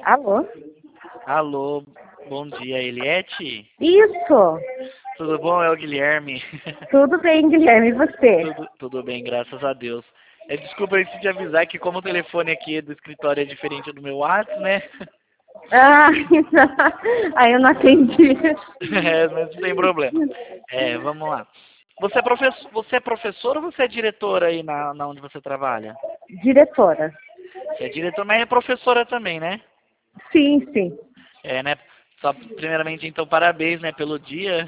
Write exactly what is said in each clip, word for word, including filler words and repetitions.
Alô? Alô, bom dia, Eliette? Isso! Tudo bom? É o Guilherme. Tudo bem, Guilherme, e você? Tudo, tudo bem, graças a Deus. É, desculpa aí se te avisar que como o telefone aqui do escritório é diferente do meu WhatsApp, né? Ah, aí eu não atendi. É, mas não tem problema. É, vamos lá. Você é, professor, você é professora ou você é diretora aí na, na onde você trabalha? Diretora. Você é diretora, mas é professora também, né? Sim, sim. É, né? Só, primeiramente, então, parabéns, né, pelo dia.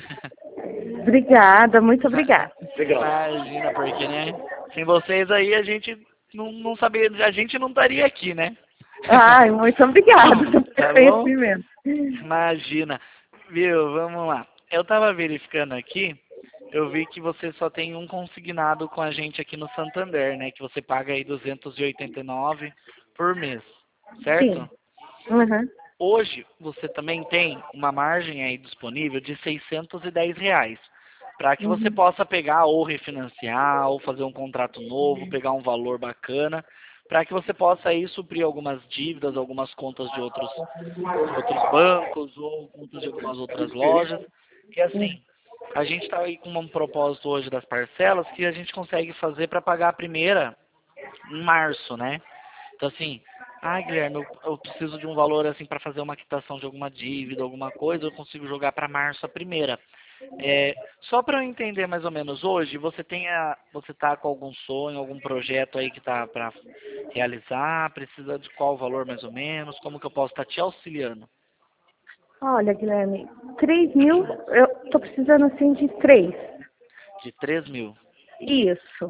Obrigada, muito obrigada. Imagina, porque, né? Sem vocês aí, a gente não, não sabia, a gente não estaria aqui, né? Ai, muito obrigada pelo Tá bom? reconhecimento. Imagina. Viu, vamos lá. Eu tava verificando aqui, eu vi que você só tem um consignado com a gente aqui no Santander, né? Que você paga aí duzentos e oitenta e nove por mês, certo? Sim. Uhum. Hoje, você também tem uma margem aí disponível de seiscentos e dez reais, para que você Uhum. possa pegar ou refinanciar, ou fazer um contrato novo, pegar um valor bacana, para que você possa aí suprir algumas dívidas, algumas contas de outros, de outros bancos, ou contas de algumas outras lojas. E assim, a gente está aí com um propósito hoje das parcelas que a gente consegue fazer para pagar a primeira em março, né? Então assim, ah, Guilherme, eu, eu preciso de um valor assim para fazer uma quitação de alguma dívida, alguma coisa, eu consigo jogar para março a primeira. É, só para eu entender mais ou menos hoje, você tem a, você tá com algum sonho, algum projeto aí que tá para realizar? Precisa de qual valor mais ou menos? Como que eu posso estar te auxiliando? Olha, Guilherme, três mil, eu tô precisando assim de três. De três mil. Isso.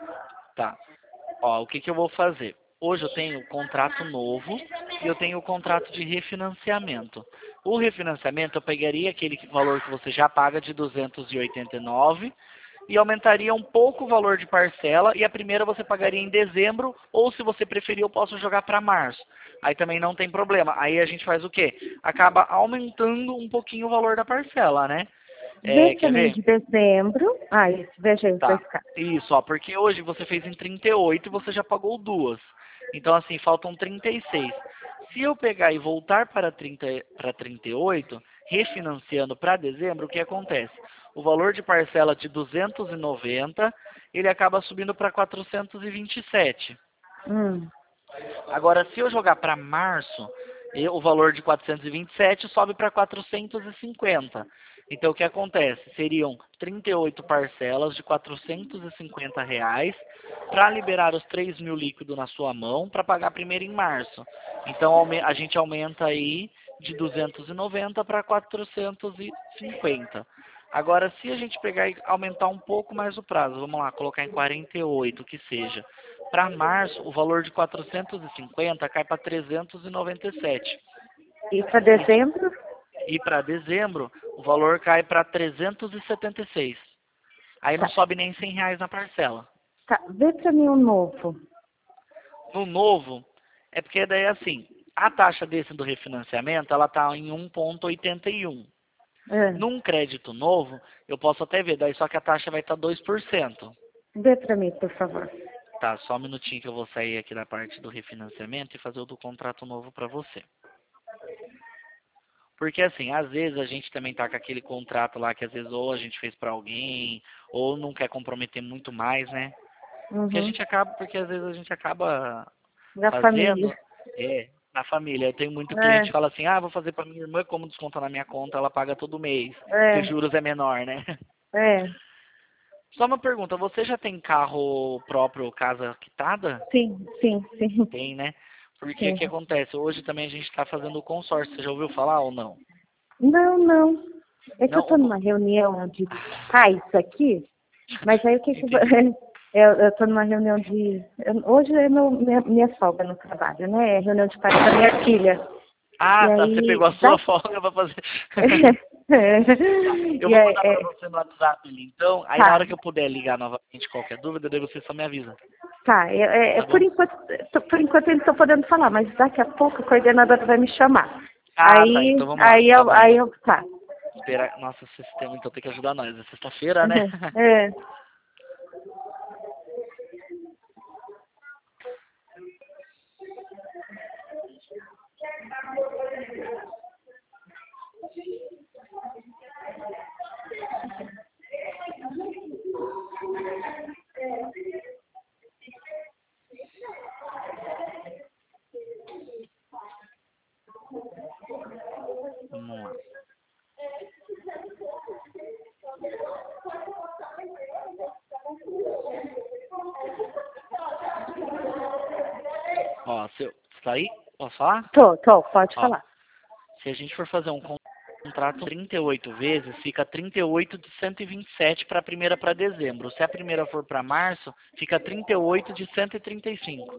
Tá. Ó, o que que eu vou fazer? Hoje eu tenho o contrato novo e eu tenho o contrato de refinanciamento. O refinanciamento eu pegaria aquele que- valor que você já paga de duzentos e oitenta e nove e aumentaria um pouco o valor de parcela e a primeira você pagaria em dezembro ou se você preferir eu posso jogar para março. Aí também não tem problema. Aí a gente faz o quê? Acaba aumentando um pouquinho o valor da parcela, né? Vê É, pra quer mim ver? de dezembro. Ah, isso, veja aí, vai Tá. ficar. Isso, ó, porque hoje você fez em trinta e oito e você já pagou duas. Então, assim, faltam trinta e seis. Se eu pegar e voltar para trinta, para trinta e oito, refinanciando para dezembro, o que acontece? O valor de parcela de duzentos e noventa, ele acaba subindo para quatrocentos e vinte e sete. Hum. Agora, se eu jogar para março, e o valor de quatrocentos e vinte e sete sobe para quatrocentos e cinquenta. Então, o que acontece? Seriam trinta e oito parcelas de quatrocentos e cinquenta reais para liberar os três mil líquido na sua mão para pagar primeiro em março. Então, aume- a gente aumenta aí de duzentos e noventa para quatrocentos e cinquenta. Agora, se a gente pegar e aumentar um pouco mais o prazo, vamos lá, colocar em quarenta e oito, que seja. Para março, o valor de quatrocentos e cinquenta cai para trezentos e noventa e sete. E pra E, de- dezembro? e para dezembro, o valor cai para trezentos e setenta e seis. Aí não Tá. sobe nem cem reais na parcela. Tá, vê pra mim o novo. No novo, é porque daí assim, a taxa desse do refinanciamento, ela tá em um vírgula oitenta e um. É. Num crédito novo, eu posso até ver, daí só que a taxa vai estar dois por cento. Vê pra mim, por favor. Tá, só um minutinho que eu vou sair aqui da parte do refinanciamento e fazer o do contrato novo para você. Porque assim, às vezes a gente também tá com aquele contrato lá que às vezes ou a gente fez para alguém, ou não quer comprometer muito mais, né? Porque a Uhum. gente acaba, porque às vezes a gente acaba Da fazendo, família. é, na família. Eu tenho muito cliente É, que fala assim, ah, vou fazer para minha irmã, como desconta na minha conta, ela paga todo mês, porque os é, juros é menor, né? é. Só uma pergunta, você já tem carro próprio, casa quitada? Sim, sim, sim, Tem, né? Porque o sim. que acontece? Hoje também a gente está fazendo o consórcio, você já ouviu falar ou não? Não, não. É que eu Não, tô o... co- numa reunião de Ah, pais aqui, mas aí o que que vai- entendi. eu, eu tô numa reunião de. eu- hoje é meu, minha, minha folga no trabalho, né? É reunião de pais da minha filha. E Ah, tá, você aí. pegou a Da... sua folga para fazer. Tá, eu e vou aí, mandar para é, você no WhatsApp ali, então. Aí na tá, hora que eu puder ligar novamente qualquer dúvida, daí você só me avisa, tá. É, é, é tá por bom? enquanto, tô- por enquanto eu não estou podendo falar, mas daqui a pouco a coordenadora vai me chamar. Ah, tá, Aí, então vamos lá. aí eu, Calma aí aí. eu, tá. Esperar. Nossa, esse sistema então tem que ajudar nós. É sexta-feira, né? É. Tá aí? Posso falar? Tô, tô, pode Ó, falar. se a gente for fazer um contrato trinta e oito vezes, fica trinta e oito de cento e vinte e sete para a primeira para dezembro. Se a primeira for para março, fica trinta e oito de cento e trinta e cinco.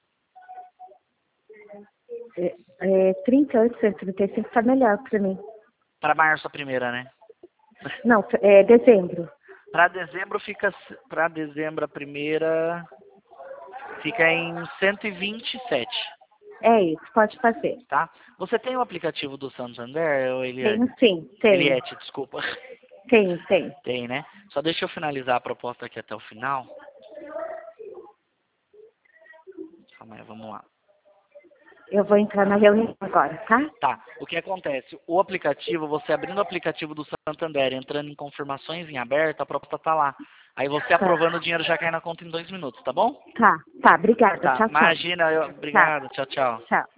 É, é, trinta e oito, cento e trinta e cinco tá melhor para mim. Para março a primeira, né? Não, é dezembro. Para dezembro fica para dezembro a primeira fica em cento e vinte e sete, É isso, pode fazer. tá? Você tem o aplicativo do Santander, ou Eliane? Tenho sim, tenho. Eliette, desculpa. Tem, tem. Tem, né? Só deixa eu finalizar a proposta aqui até o final. Calma aí, vamos lá. Eu vou entrar na reunião agora, tá? Tá, o que acontece? O aplicativo, você abrindo o aplicativo do Santander, entrando em confirmações em aberto, a proposta tá lá. Aí você aprovando, o dinheiro já cai na conta em dois minutos, tá bom? Tá, tá, obrigada. Tá, Tchau, tchau. imagina, eu, obrigado, tchau, tchau. Tchau.